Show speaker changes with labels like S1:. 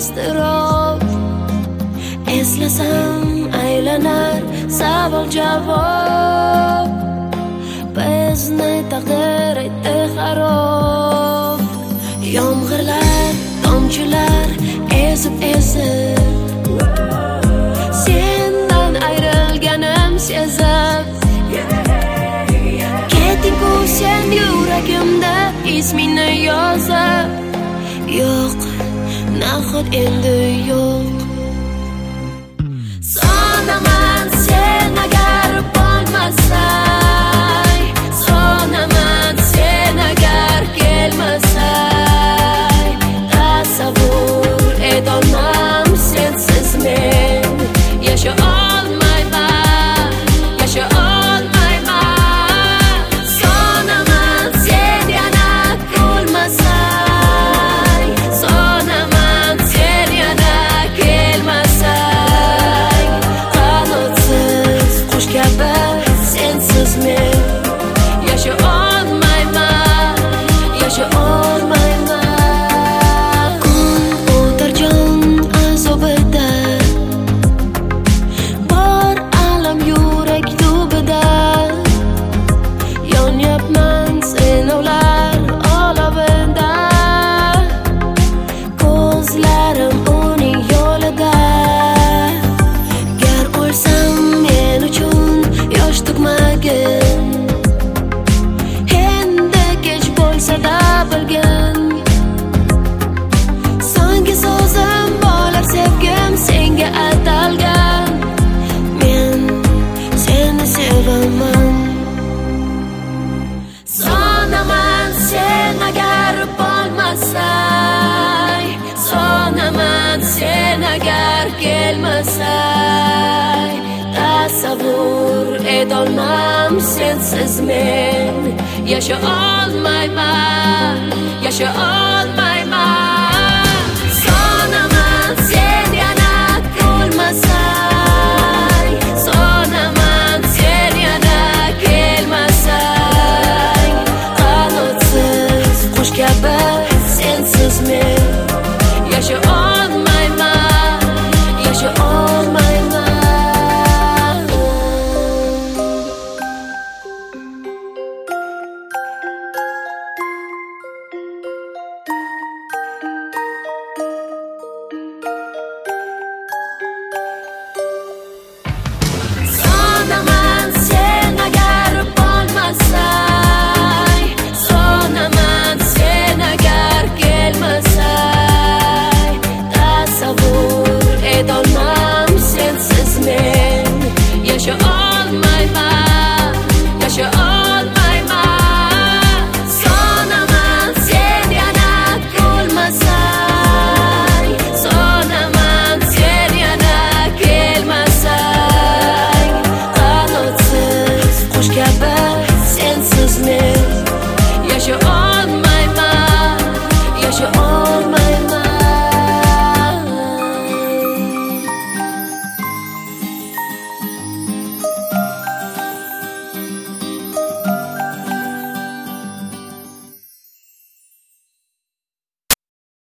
S1: iztirob. Eslasam aylanar savol javob. Bizni taqdir etdi xarob. Yomg'irlar, tomchilar ezib sendan ayrilganim sezib. Ketding-ku sen yuragimda ismingni yozib. Yo'q, nahot endi yo'q. Sonaman sen agar bo'lmasang, sonaman sen agar kelmasang. Tasavvur etolmam sensiz men yasha olmayman, yasha olmayman. Sonaman sen yana kulmasang, sonaman sen yana kelmasang. Qanotsiz qush kabi sensiz men yasha olmayman, yasha olmayman. Kun o'tar jon azobida, bor alam yurak tubida. Yonyapman sinovlar olovida, ko'zlarim uning yo'lida. Gar o'lsam men uchun yosh to'kmagin, endi kech bo'lsa-da bilgin. So'nggi so'zim bo'lar sevgim senga atalgan. Men seni sevaman. Sonaman sen agar bo'lmasang, sonaman sen agar kelmasang. Tasavvur etolmam sensiz men yasha olmayman, yasha olmayman.